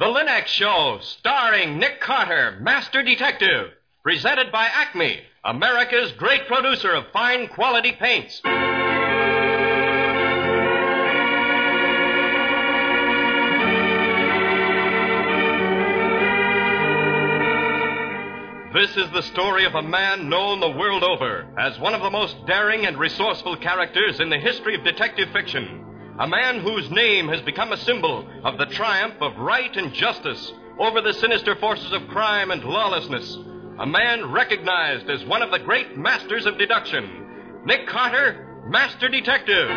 The Linux Show, starring Nick Carter, Master Detective. Presented by Acme, America's great producer of fine quality paints. This is the story of a man known the world over as one of the most daring and resourceful characters in the history of detective fiction. A man whose name has become a symbol of the triumph of right and justice over the sinister forces of crime and lawlessness. A man recognized as one of the great masters of deduction. Nick Carter, Master Detective.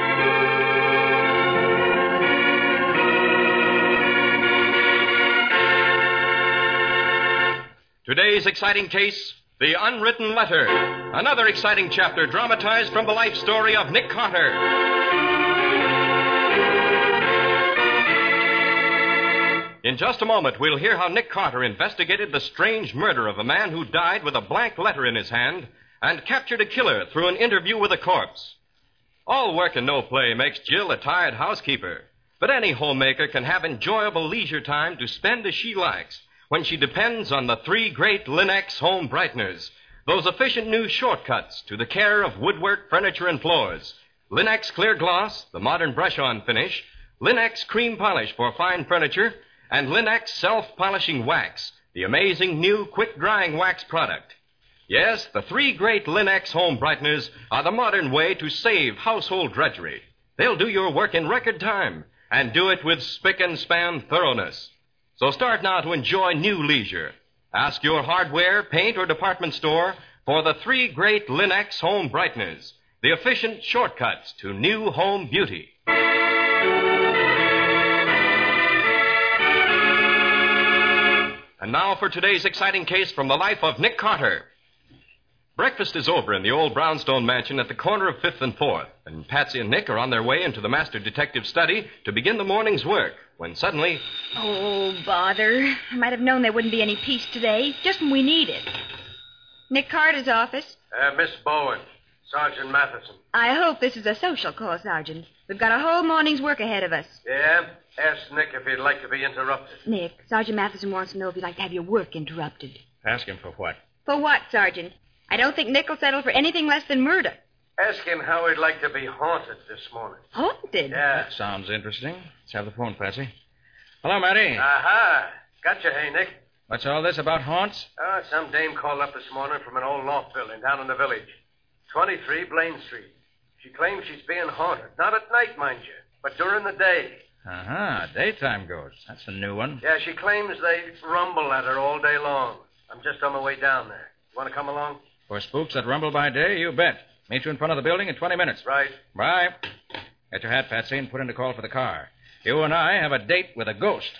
Today's exciting case, The Unwritten Letter. Another exciting chapter dramatized from the life story of Nick Carter. In just a moment, we'll hear how Nick Carter investigated the strange murder of a man who died with a blank letter in his hand and captured a killer through an interview with a corpse. All work and no play makes Jill a tired housekeeper, but any homemaker can have enjoyable leisure time to spend as she likes when she depends on the three great Linux home brighteners, those efficient new shortcuts to the care of woodwork, furniture, and floors. Linux Clear Gloss, the modern brush-on finish, Linux Cream Polish for fine furniture, and Linux Self-Polishing Wax, the amazing new quick-drying wax product. Yes, the three great Linux home brighteners are the modern way to save household drudgery. They'll do your work in record time and do it with spick-and-span thoroughness. So start now to enjoy new leisure. Ask your hardware, paint, or department store for the three great Linux home brighteners, the efficient shortcuts to new home beauty. And now for today's exciting case from the life of Nick Carter. Breakfast is over in the old brownstone mansion at the corner of 5th and 4th, and Patsy and Nick are on their way into the master detective's study to begin the morning's work, when suddenly... Oh, bother. I might have known there wouldn't be any peace today, just when we need it. Nick Carter's office. Miss Bowen, Sergeant Matheson. I hope this is a social call, Sergeant. We've got a whole morning's work ahead of us. Yeah? Ask Nick if he'd like to be interrupted. Nick, Sergeant Matheson wants to know if you'd like to have your work interrupted. Ask him for what? For what, Sergeant? I don't think Nick will settle for anything less than murder. Ask him how he'd like to be haunted this morning. Haunted? Yeah. That sounds interesting. Let's have the phone, Patsy. Hello, Matty. Aha. Gotcha, hey, Nick. What's all this about haunts? Oh, some dame called up this morning from an old loft building down in the village. 23 Blaine Street. She claims she's being haunted. Not at night, mind you, but during the day. Daytime ghosts. That's a new one. Yeah, she claims they rumble at her all day long. I'm just on my way down there. Want to come along? For spooks that rumble by day, you bet. Meet you in front of the building in 20 minutes. Right. Bye. Get your hat, Patsy, and put in the call for the car. You and I have a date with a ghost.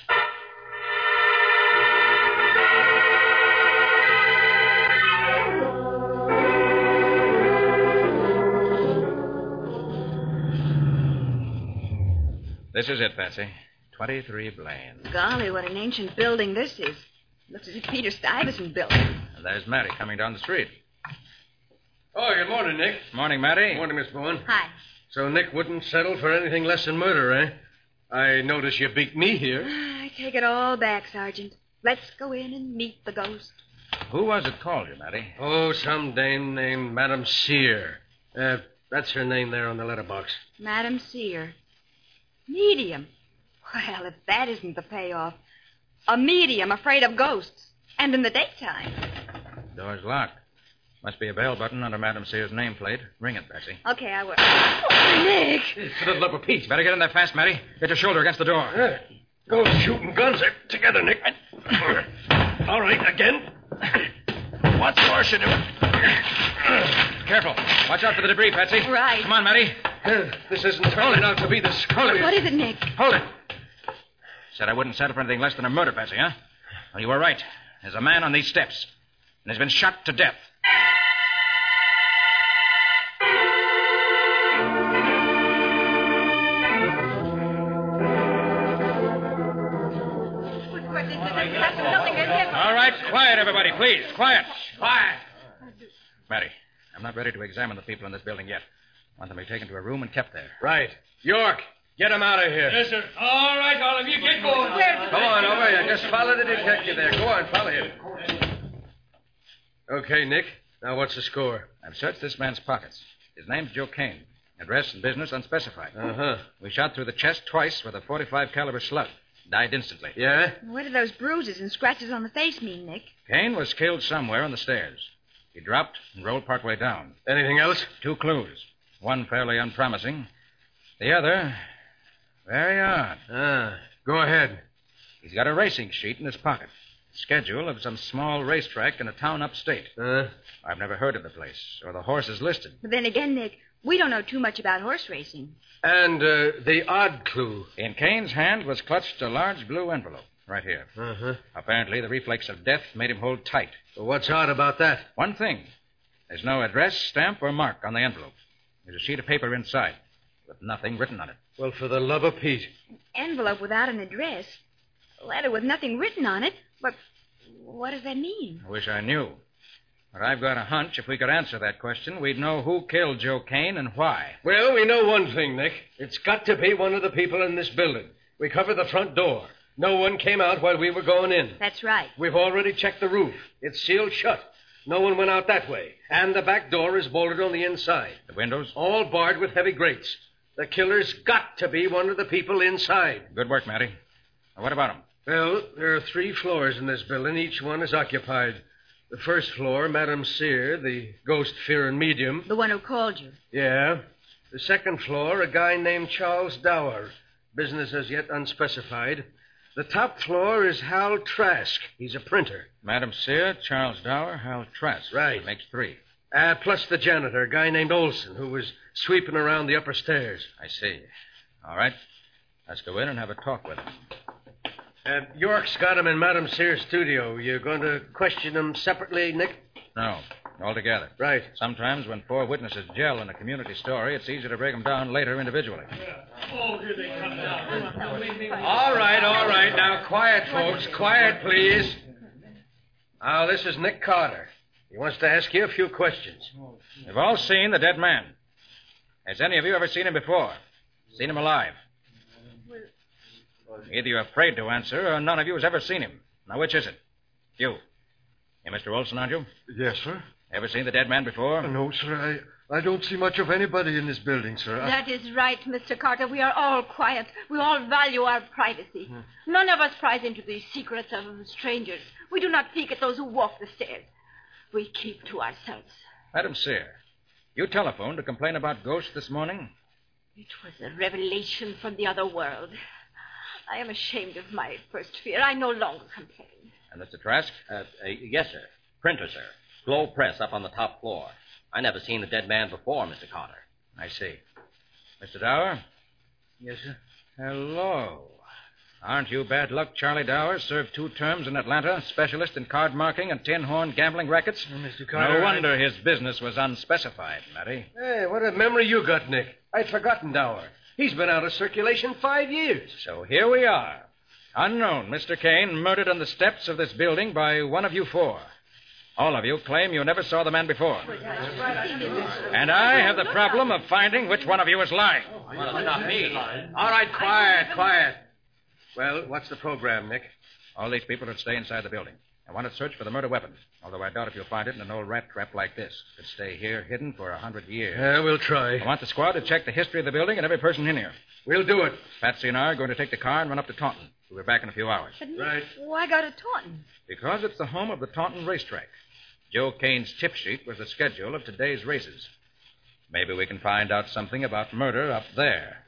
This is it, Patsy. 23 Blaine. Golly, what an ancient building this is. Looks as if Peter Stuyvesant built it. And there's Matty coming down the street. Oh, good morning, Nick. Morning, Matty. Morning, Miss Bowen. Hi. So Nick wouldn't settle for anything less than murder, eh? I notice you beat me here. I take it all back, Sergeant. Let's go in and meet the ghost. Who was it called you, Matty? Oh, some dame named Madame Sear. That's her name there on the letterbox. Madame Sear. Medium. Well, if that isn't the payoff. A medium afraid of ghosts. And in the daytime. Door's locked. Must be a bell button under Madame Sear's nameplate. Ring it, Patsy. Okay, I will. Oh, Nick! For the love of Pete. Better get in there fast, Matty. Get your shoulder against the door. Those shooting guns are together, Nick. All right, again. What's worse, you do? Careful. Watch out for the debris, Patsy. Right. Come on, Matty. This isn't turning out to be the Scully. What is it, Nick? Hold it. Said I wouldn't settle for anything less than a murder, Patsy, huh? Well, you were right. There's a man on these steps. And he's been shot to death. All right, quiet, everybody, please. Quiet. Quiet. Matty, I'm not ready to examine the people in this building yet. I want them to be taken to a room and kept there. Right. York, get him out of here. Yes, sir. All right, all of you, get going. Come on, over just follow the detective there. Go on, follow him. Okay, Nick. Now, what's the score? I've searched this man's pockets. His name's Joe Kane. Address and business unspecified. Uh-huh. We shot through the chest twice with a .45 caliber slug. Died instantly. Yeah? What do those bruises and scratches on the face mean, Nick? Kane was killed somewhere on the stairs. He dropped and rolled partway down. Anything else? 2 clues. One fairly unpromising. The other, very odd. Go ahead. He's got a racing sheet in his pocket. Schedule of some small racetrack in a town upstate. I've never heard of the place, or the horses listed. But then again, Nick, we don't know too much about horse racing. And the odd clue. In Kane's hand was clutched a large blue envelope, right here. Uh-huh. Apparently, the reflex of death made him hold tight. Well, what's odd about that? One thing. There's no address, stamp, or mark on the envelope. There's a sheet of paper inside, with nothing written on it. Well, for the love of Pete. An envelope without an address. A letter with nothing written on it. But what does that mean? I wish I knew. But I've got a hunch if we could answer that question, we'd know who killed Joe Kane and why. Well, we know one thing, Nick. It's got to be one of the people in this building. We covered the front door. No one came out while we were going in. That's right. We've already checked the roof. It's sealed shut. No one went out that way. And the back door is bolted on the inside. The windows? All barred with heavy grates. The killer's got to be one of the people inside. Good work, Matty. Now, what about him? Well, there are 3 floors in this building. Each one is occupied. The first floor, Madame Cyr, the ghost-fearing medium. The one who called you. Yeah. The second floor, a guy named Charles Dower. Business as yet unspecified. The top floor is Hal Trask. He's a printer. Madam Cyr, Charles Dower, Hal Trask. Right. That makes 3. Plus the janitor, a guy named Olson, who was sweeping around the upper stairs. I see. All right. Let's go in and have a talk with him. York's got him in Madame Cyr's studio. You're going to question him separately, Nick? No, all together. Right. Sometimes when 4 witnesses gel in a community story, it's easier to break them down later individually. Oh, here they come down. All right. Now, quiet, folks. Quiet, please. Now, this is Nick Carter. He wants to ask you a few questions. We've all seen the dead man. Has any of you ever seen him before? Seen him alive? Either you're afraid to answer, or none of you has ever seen him. Now, which is it? You. You're Mr. Olson, aren't you? Yes, sir. Ever seen the dead man before? No, sir. I don't see much of anybody in this building, sir. That is right, Mr. Carter. We are all quiet. We all value our privacy. None of us pries into the secrets of strangers. We do not peek at those who walk the stairs. We keep to ourselves. Madam Cyr, you telephoned to complain about ghosts this morning? It was a revelation from the other world. I am ashamed of my first fear. I no longer complain. And Mr. Trask? Yes, sir. Printer, sir. Glow Press up on the top floor. I never seen the dead man before, Mr. Carter. I see. Mr. Dower? Yes, sir? Hello. Aren't you bad luck, Charlie Dower? Served 2 terms in Atlanta, specialist in card marking and tin horn gambling rackets? Mr. Carter... No wonder his business was unspecified, Matty. Hey, what a memory you got, Nick. I'd forgotten Dower. He's been out of circulation 5 years. So here we are. Unknown Mr. Kane murdered on the steps of this building by one of you 4. All of you claim you never saw the man before. And I have the problem of finding which one of you is lying. Well, it's not me. All right, quiet. Well, what's the program, Nick? All these people would stay inside the building. I want to search for the murder weapon, although I doubt if you'll find it in an old rat trap like this. It could stay here hidden for 100 years. Yeah, we'll try. I want the squad to check the history of the building and every person in here. We'll do it. Patsy and I are going to take the car and run up to Taunton. We'll be back in a few hours. But Nick, Right. why go to Taunton? Because it's the home of the Taunton racetrack. Joe Kane's tip sheet was the schedule of today's races. Maybe we can find out something about murder up there.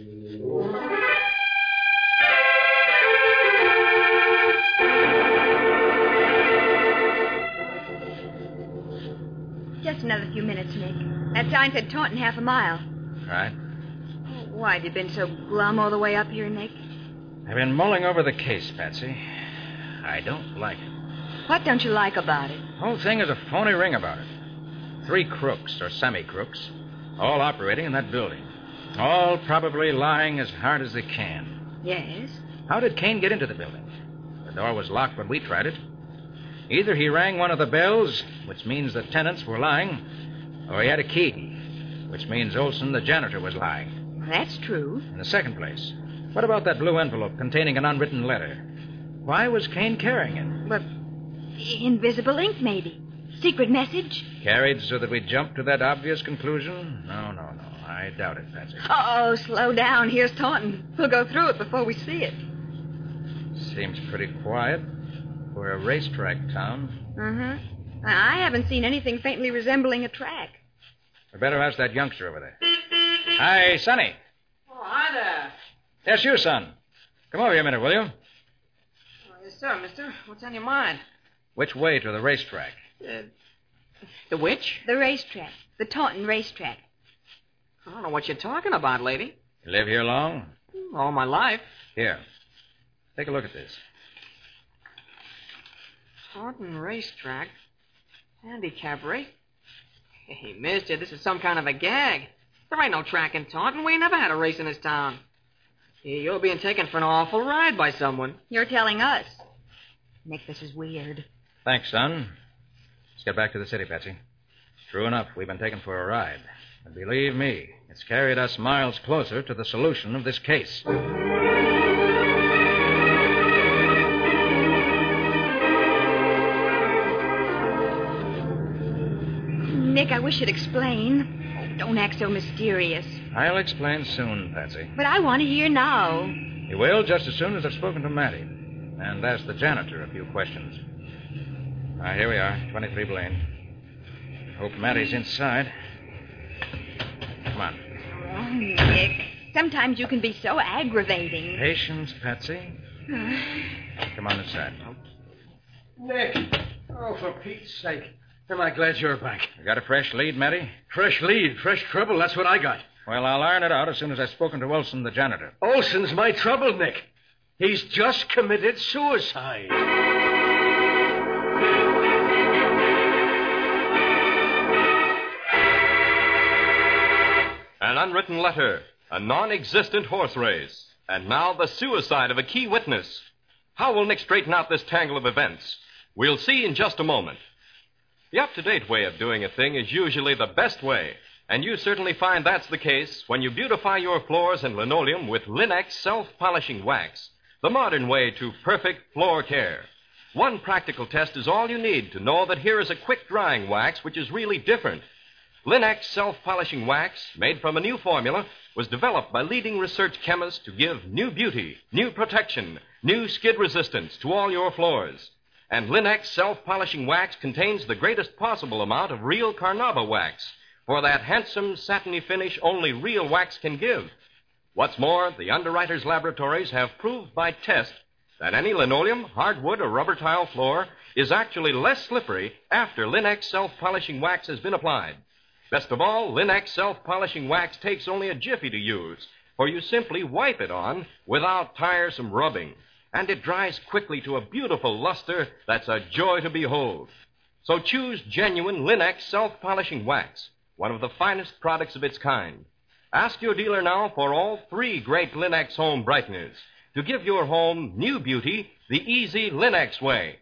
Just another few minutes, Nick. That sign said Taunton 1/2 mile. Right? Why have you been so glum all the way up here, Nick? I've been mulling over the case, Patsy. I don't like it. What don't you like about it? The whole thing is a phony ring about it. 3 crooks, or semi-crooks, all operating in that building. All probably lying as hard as they can. Yes? How did Kane get into the building? The door was locked when we tried it. Either he rang one of the bells, which means the tenants were lying, or he had a key, which means Olson, the janitor, was lying. That's true. In the second place, what about that blue envelope containing an unwritten letter? Why was Kane carrying it? But invisible ink, maybe. Secret message? Carried so that we jump to that obvious conclusion? No. I doubt it, Patsy. Oh, slow down. Here's Taunton. We'll go through it before we see it. Seems pretty quiet. We're a racetrack town. Uh-huh. I haven't seen anything faintly resembling a track. We better ask that youngster over there. Hi, Sonny. Oh, hi there. Yes, you, son. Come over here a minute, will you? Oh, yes, sir, mister. What's on your mind? Which way to the racetrack? The which? The racetrack. The Taunton racetrack. I don't know what you're talking about, lady. You live here long? All my life. Here. Take a look at this. Taunton Racetrack. Handicap race. Hey, mister, this is some kind of a gag. There ain't no track in Taunton. We ain't never had a race in this town. You're being taken for an awful ride by someone. You're telling us. Nick, this is weird. Thanks, son. Let's get back to the city, Patsy. True enough, we've been taken for a ride. And believe me, it's carried us miles closer to the solution of this case. Nick, I wish you'd explain. Oh, don't act so mysterious. I'll explain soon, Patsy. But I want to hear now. You will just as soon as I've spoken to Matty. And asked the janitor a few questions. Here we are, 23 Blaine. Hope Matty's inside. Come on. Oh, Nick. Sometimes you can be so aggravating. Patience, Patsy. Come on inside. Nick. Oh, for Pete's sake. Am I glad you're back? You got a fresh lead, Matty? Fresh lead, fresh trouble. That's what I got. Well, I'll iron it out as soon as I've spoken to Olson, the janitor. Olson's my trouble, Nick. He's just committed suicide. An unwritten letter, a non-existent horse race, and now the suicide of a key witness. How will Nick straighten out this tangle of events? We'll see in just a moment. The up-to-date way of doing a thing is usually the best way, and you certainly find that's the case when you beautify your floors and linoleum with Linex self-polishing wax, the modern way to perfect floor care. One practical test is all you need to know that here is a quick-drying wax which is really different. Linex self-polishing wax, made from a new formula, was developed by leading research chemists to give new beauty, new protection, new skid resistance to all your floors. And Linex self-polishing wax contains the greatest possible amount of real Carnauba wax for that handsome, satiny finish only real wax can give. What's more, the underwriters' laboratories have proved by test that any linoleum, hardwood, or rubber tile floor is actually less slippery after Linex self-polishing wax has been applied. Best of all, Linex self-polishing wax takes only a jiffy to use, for you simply wipe it on without tiresome rubbing, and it dries quickly to a beautiful luster that's a joy to behold. So choose genuine Linex self-polishing wax, one of the finest products of its kind. Ask your dealer now for all 3 great Linex home brighteners to give your home new beauty the easy Linex way.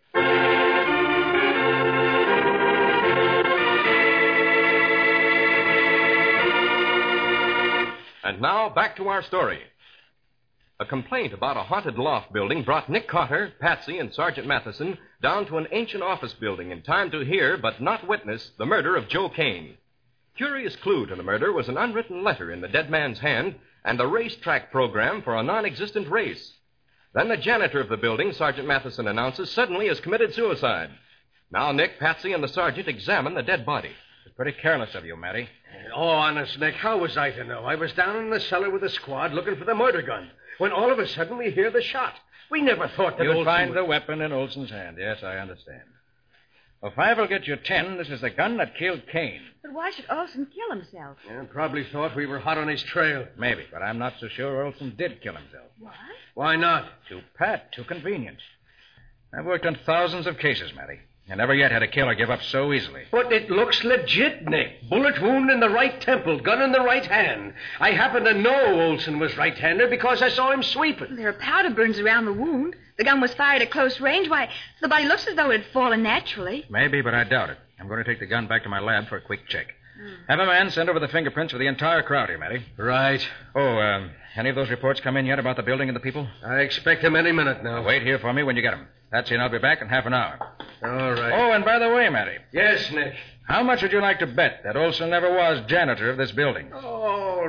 And now, back to our story. A complaint about a haunted loft building brought Nick Carter, Patsy, and Sergeant Matheson down to an ancient office building in time to hear, but not witness, the murder of Joe Kane. Curious clue to the murder was an unwritten letter in the dead man's hand and a racetrack program for a non-existent race. Then the janitor of the building, Sergeant Matheson announces, suddenly has committed suicide. Now Nick, Patsy, and the sergeant examine the dead body. It's pretty careless of you, Matty. Oh, honest, Nick, how was I to know? I was down in the cellar with the squad looking for the murder gun when all of a sudden we hear the shot. We never thought that You'll Olson find would... the weapon in Olson's hand. Yes, I understand. Well, 5 will get you 10. This is the gun that killed Kane. But why should Olson kill himself? Yeah, probably thought we were hot on his trail. Maybe, but I'm not so sure Olson did kill himself. What? Why not? Too pat, too convenient. I've worked on thousands of cases, Matty. I never yet had a killer give up so easily. But it looks legit, Nick. Bullet wound in the right temple, gun in the right hand. I happen to know Olson was right-hander because I saw him sweeping. There are powder burns around the wound. The gun was fired at close range. Why, the body looks as though it had fallen naturally. Maybe, but I doubt it. I'm going to take the gun back to my lab for a quick check. Have a man send over the fingerprints for the entire crowd here, Matty. Right. Oh, any of those reports come in yet about the building and the people? I expect them any minute now. Wait here for me when you get them. Patsy and I'll be back in half an hour. All right. Oh, and by the way, Matty. Yes, Nick. How much would you like to bet that Olson never was janitor of this building? Oh,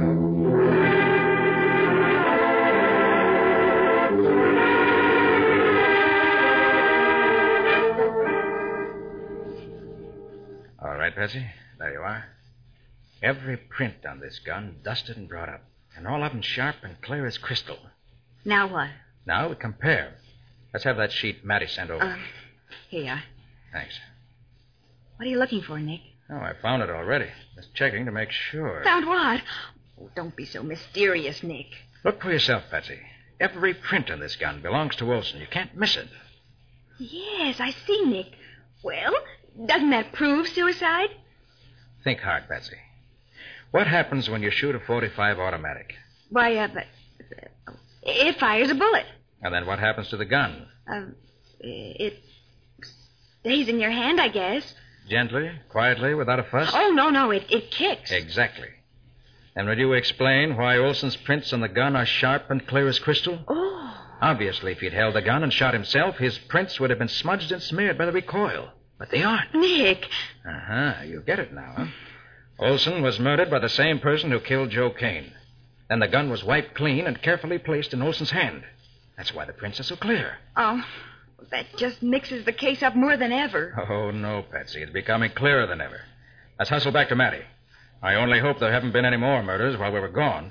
All right, Patsy. There you are. Every print on this gun dusted and brought up. And all of them sharp and clear as crystal. Now what? Now we compare. Let's have that sheet Matty sent over. Here you are. Thanks. What are you looking for, Nick? Oh, I found it already. Just checking to make sure. Found what? Oh, don't be so mysterious, Nick. Look for yourself, Patsy. Every print on this gun belongs to Olson. You can't miss it. Yes, I see, Nick. Well, doesn't that prove suicide? Think hard, Patsy. What happens when you shoot a .45 automatic? Why, it fires a bullet. And then what happens to the gun? It stays in your hand, I guess. Gently, quietly, without a fuss? Oh, no, it kicks. Exactly. And would you explain why Olson's prints on the gun are sharp and clear as crystal? Oh. Obviously, if he'd held the gun and shot himself, his prints would have been smudged and smeared by the recoil. But they aren't. Nick. Uh-huh. You get it now, huh? Olson was murdered by the same person who killed Joe Kane. Then the gun was wiped clean and carefully placed in Olson's hand. That's why the prints are so clear. Oh, that just mixes the case up more than ever. Oh, no, Patsy. It's becoming clearer than ever. Let's hustle back to Matty. I only hope there haven't been any more murders while we were gone.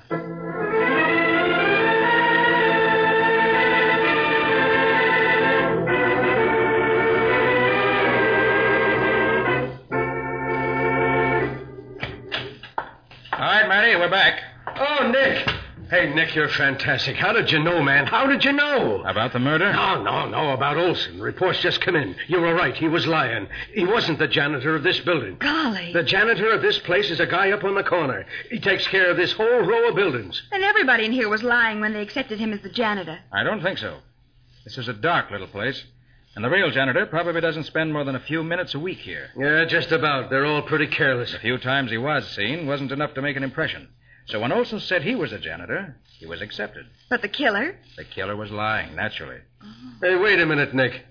All right, Matty, we're back. Oh, Nick. Hey, Nick, you're fantastic. How did you know, man? How did you know? About the murder? No, about Olson. Reports just come in. You were right. He was lying. He wasn't the janitor of this building. Golly. The janitor of this place is a guy up on the corner. He takes care of this whole row of buildings. And everybody in here was lying when they accepted him as the janitor. I don't think so. This is a dark little place. And the real janitor probably doesn't spend more than a few minutes a week here. Yeah, just about. They're all pretty careless. The few times he was seen wasn't enough to make an impression. So when Olson said he was a janitor, he was accepted. But the killer? The killer was lying, naturally. Hey, wait a minute, Nick.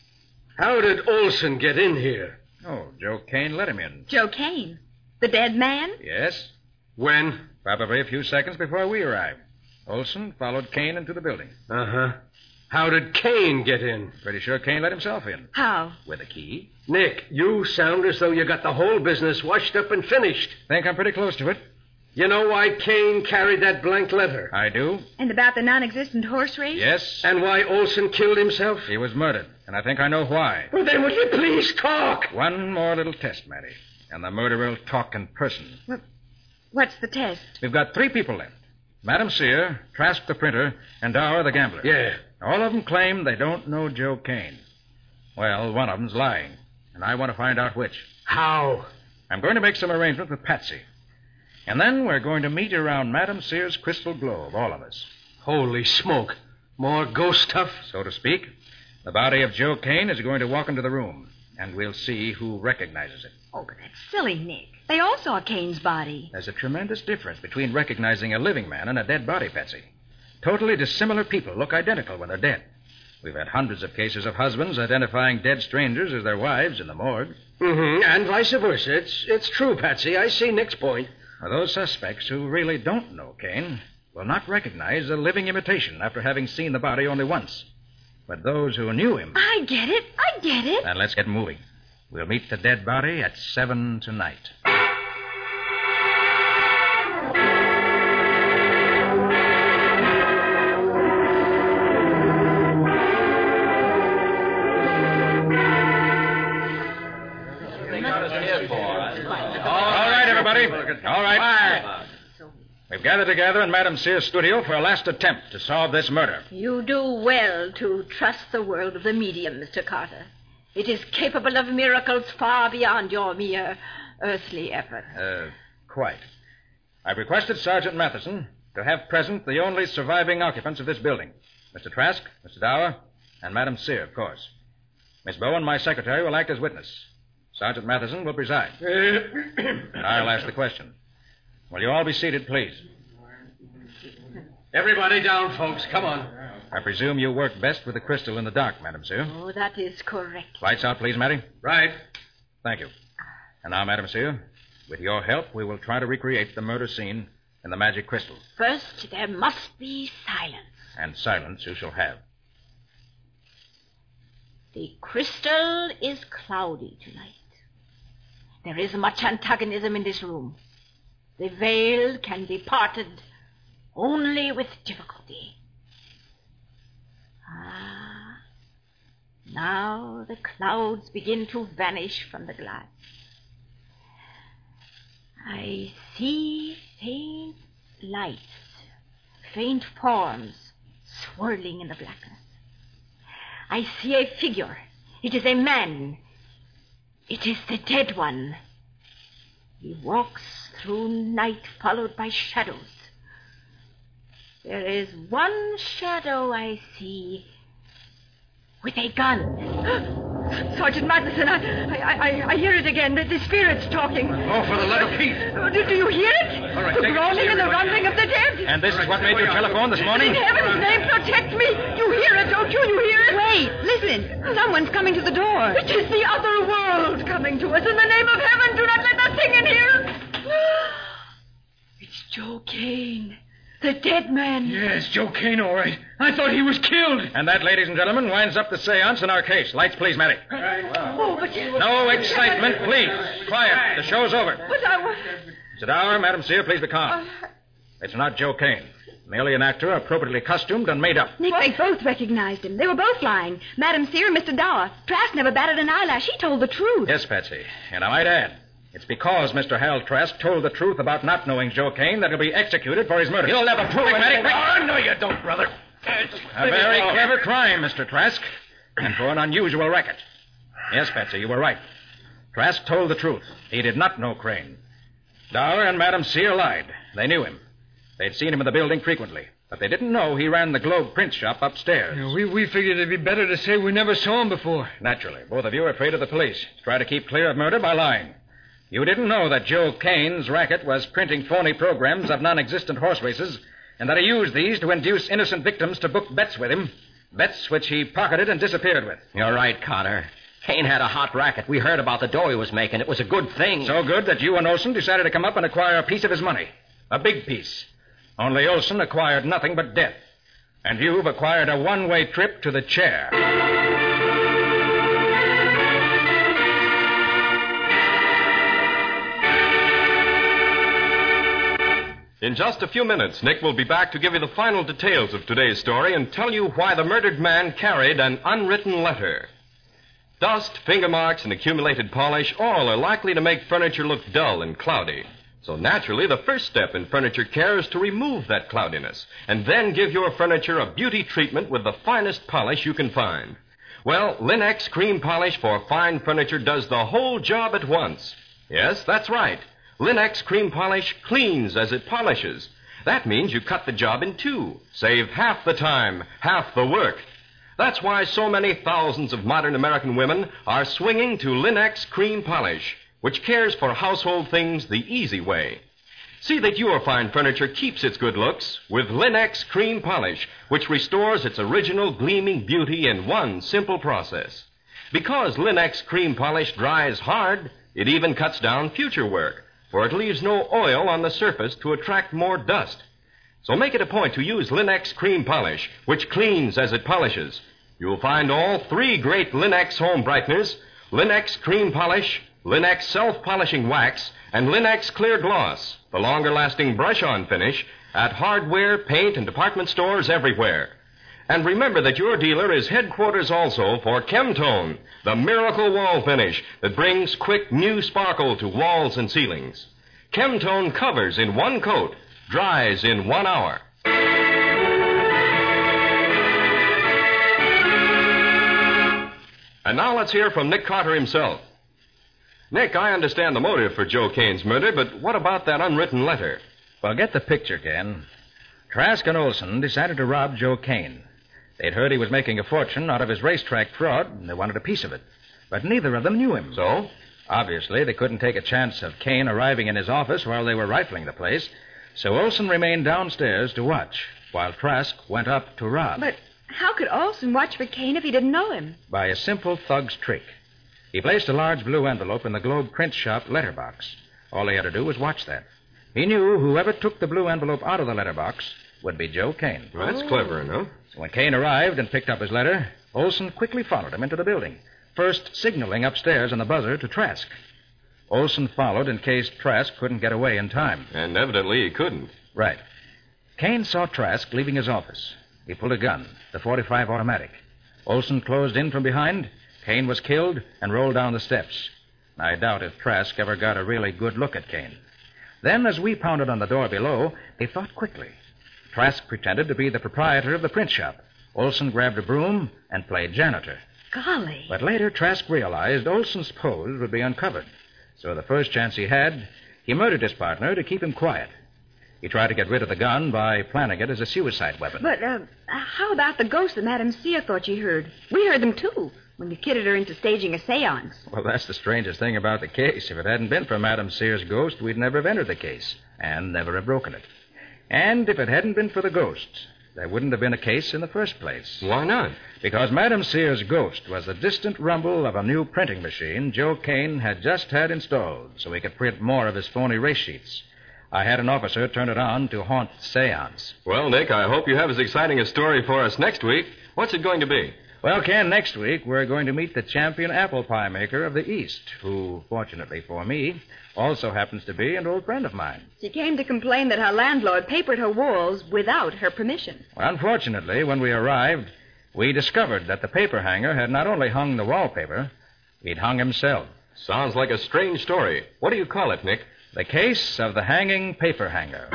How did Olson get in here? Oh, Joe Kane let him in. Joe Kane? The dead man? Yes. When? Probably a few seconds before we arrived. Olson followed Kane into the building. Uh-huh. How did Kane get in? Pretty sure Kane let himself in. How? With a key. Nick, you sound as though you got the whole business washed up and finished. Think I'm pretty close to it. You know why Kane carried that blank letter? I do. And about the non-existent horse race? Yes. And why Olson killed himself? He was murdered, and I think I know why. Well, then will you please talk? One more little test, Matty, and the murderer will talk in person. What's the test? We've got 3 people left. Madam Sear, Trask the printer, and Dower the gambler. Yeah. All of them claim they don't know Joe Kane. Well, one of them's lying, and I want to find out which. How? I'm going to make some arrangement with Patsy. And then we're going to meet around Madam Sear's crystal globe, all of us. Holy smoke. More ghost stuff? So to speak. The body of Joe Kane is going to walk into the room, and we'll see who recognizes it. Oh, but that's silly, Nick. They all saw Kane's body. There's a tremendous difference between recognizing a living man and a dead body, Patsy. Totally dissimilar people look identical when they're dead. We've had hundreds of cases of husbands identifying dead strangers as their wives in the morgue. Mm-hmm. And vice versa. It's true, Patsy. I see Nick's point. Now, those suspects who really don't know Kane will not recognize a living imitation after having seen the body only once. But those who knew him... I get it. Then let's get moving. We'll meet the dead body at 7 tonight. All right, everybody. All right. We've gathered together in Madam Sear's studio for a last attempt to solve this murder. You do well to trust the world of the medium, Mr. Carter. It is capable of miracles far beyond your mere earthly effort. Quite. I've requested Sergeant Matheson to have present the only surviving occupants of this building. Mr. Trask, Mr. Dower, and Madam Sear, of course. Miss Bowen, my secretary, will act as witness. Sergeant Matheson will preside. And I'll ask the question. Will you all be seated, please? Everybody down, folks. Come on. I presume you work best with the crystal in the dark, Madam Sue. Oh, that is correct. Lights out, please, Mattie. Right. Thank you. And now, Madam Sue, with your help, we will try to recreate the murder scene in the magic crystal. First, there must be silence. And silence you shall have. The crystal is cloudy tonight. There is much antagonism in this room. The veil can be parted only with difficulty. Ah, now the clouds begin to vanish from the glass. I see faint lights, faint forms swirling in the blackness. I see a figure. It is a man. It is the dead one. He walks through night followed by shadows. There is one shadow I see with a gun. Sergeant Matheson, I hear it again. The spirit's talking. Oh, for the love of Pete. Do you hear it? All right, the take it groaning easy, and the everybody. rumbling of the dead. And this is what made you telephone this morning? In heaven's name, protect me. You hear it, don't you? You hear it? Wait, listen. Someone's coming to the door. It is the other world coming to us. In the name of heaven, do not let that thing in here. It's Joe Kane. The dead man. Yes, Joe Kane, all right. I thought he was killed. And that, ladies and gentlemen, winds up the seance in our case. Lights, please, Mattie. Oh, but... No excitement, please. Quiet. The show's over. But I was... Sit down, Madam Sear. Please be calm. It's not Joe Kane. Merely an actor appropriately costumed and made up. Nick, they both recognized him. They were both lying. Madam Sear and Mr. Dower. Trask never batted an eyelash. He told the truth. Yes, Patsy. And I might add, it's because Mr. Hal Trask told the truth about not knowing Joe Kane that he'll be executed for his murder. You'll never prove it. Oh, no, you don't, brother. A very clever crime, Mr. Trask, and for an unusual racket. Yes, Patsy, you were right. Trask told the truth. He did not know Crane. Dower and Madam Sear lied. They knew him. They'd seen him in the building frequently, but they didn't know he ran the Globe print shop upstairs. Yeah, we figured it'd be better to say we never saw him before. Naturally. Both of you are afraid of the police. Try to keep clear of murder by lying. You didn't know that Joe Kane's racket was printing phony programs of non-existent horse races, and that he used these to induce innocent victims to book bets with him, bets which he pocketed and disappeared with. You're right, Connor. Kane had a hot racket. We heard about the dough he was making. It was a good thing. So good that you and Olson decided to come up and acquire a piece of his money. A big piece. Only Olson acquired nothing but death. And you've acquired a one-way trip to the chair. In just a few minutes, Nick will be back to give you the final details of today's story and tell you why the murdered man carried an unwritten letter. Dust, finger marks, and accumulated polish all are likely to make furniture look dull and cloudy. So naturally, the first step in furniture care is to remove that cloudiness and then give your furniture a beauty treatment with the finest polish you can find. Well, Linex Cream Polish for fine furniture does the whole job at once. Yes, that's right. Linex Cream Polish cleans as it polishes. That means you cut the job in two, save half the time, half the work. That's why so many thousands of modern American women are swinging to Linex Cream Polish, which cares for household things the easy way. See that your fine furniture keeps its good looks with Linex Cream Polish, which restores its original gleaming beauty in one simple process. Because Linex Cream Polish dries hard, it even cuts down future work, for it leaves no oil on the surface to attract more dust. So make it a point to use Linex Cream Polish, which cleans as it polishes. You'll find all three great Linex home brighteners, Linex Cream Polish, Linex Self-Polishing Wax, and Linex Clear Gloss, the longer-lasting brush-on finish, at hardware, paint, and department stores everywhere. And remember that your dealer is headquarters also for Chemtone, the miracle wall finish that brings quick new sparkle to walls and ceilings. Chemtone covers in one coat, dries in 1 hour. And now let's hear from Nick Carter himself. Nick, I understand the motive for Joe Kane's murder, but what about that unwritten letter? Well, get the picture, Ken. Trask and Olson decided to rob Joe Kane. They'd heard he was making a fortune out of his racetrack fraud, and they wanted a piece of it. But neither of them knew him. So? Obviously, they couldn't take a chance of Kane arriving in his office while they were rifling the place, so Olson remained downstairs to watch, while Trask went up to rob. But how could Olson watch for Kane if he didn't know him? By a simple thug's trick. He placed a large blue envelope in the Globe print shop letterbox. All he had to do was watch that. He knew whoever took the blue envelope out of the letterbox would be Joe Kane. Well, that's clever, no? So when Kane arrived and picked up his letter, Olson quickly followed him into the building, first signaling upstairs on the buzzer to Trask. Olson followed in case Trask couldn't get away in time. And evidently he couldn't. Right. Kane saw Trask leaving his office. He pulled a gun, the .45 automatic. Olson closed in from behind. Kane was killed and rolled down the steps. I doubt if Trask ever got a really good look at Kane. Then, as we pounded on the door below, they thought quickly. Trask pretended to be the proprietor of the print shop. Olson grabbed a broom and played janitor. Golly. But later, Trask realized Olson's pose would be uncovered. So the first chance he had, he murdered his partner to keep him quiet. He tried to get rid of the gun by planning it as a suicide weapon. But how about the ghosts that Madame Sear thought she heard? We heard them, too, when you kidded her into staging a seance. Well, that's the strangest thing about the case. If it hadn't been for Madame Sear's ghost, we'd never have entered the case and never have broken it. And if it hadn't been for the ghost, there wouldn't have been a case in the first place. Why not? Because Madame Sear's ghost was the distant rumble of a new printing machine Joe Kane had just had installed so he could print more of his phony race sheets. I had an officer turn it on to haunt the seance. Well, Nick, I hope you have as exciting a story for us next week. What's it going to be? Well, Ken, next week we're going to meet the champion apple pie maker of the East, who, fortunately for me, also happens to be an old friend of mine. She came to complain that her landlord papered her walls without her permission. Well, unfortunately, when we arrived, we discovered that the paper hanger had not only hung the wallpaper, he'd hung himself. Sounds like a strange story. What do you call it, Nick? The Case of the Hanging Paper Hanger.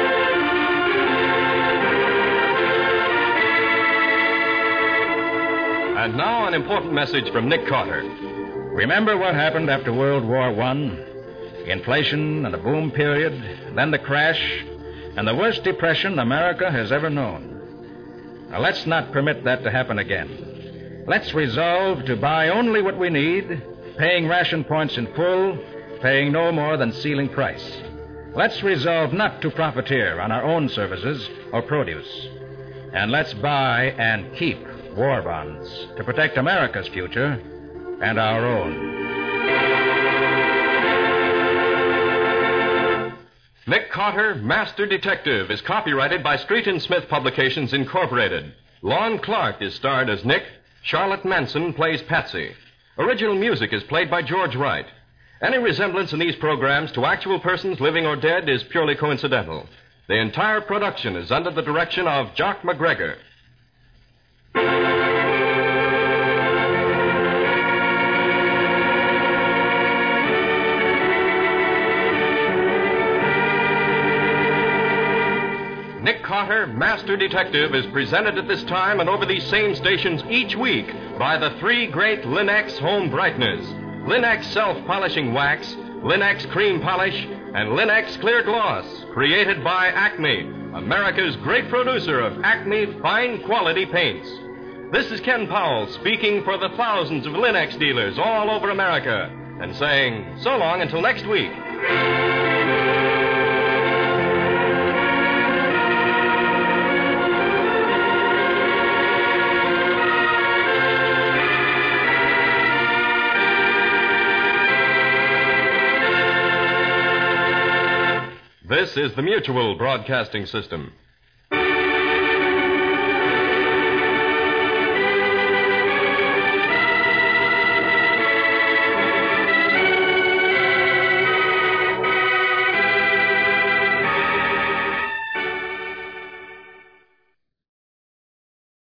And now an important message from Nick Carter. Remember what happened after World War I? Inflation and the boom period, then the crash, and the worst depression America has ever known. Now, let's not permit that to happen again. Let's resolve to buy only what we need, paying ration points in full, paying no more than ceiling price. Let's resolve not to profiteer on our own services or produce. And let's buy and keep war bonds to protect America's future and our own. Nick Carter, Master Detective, is copyrighted by Street and Smith Publications, Incorporated. Lon Clark is starred as Nick. Charlotte Manson plays Patsy. Original music is played by George Wright. Any resemblance in these programs to actual persons, living or dead, is purely coincidental. The entire production is under the direction of Jock McGregor. Nick Carter, Master Detective, is presented at this time and over these same stations each week by the three great Linex home brighteners: Linex self-polishing wax, Linex cream polish, and Linex clear gloss, created by Acme, America's great producer of Acme fine quality paints. This is Ken Powell speaking for the thousands of Linex dealers all over America and saying so long until next week. This is the Mutual Broadcasting System.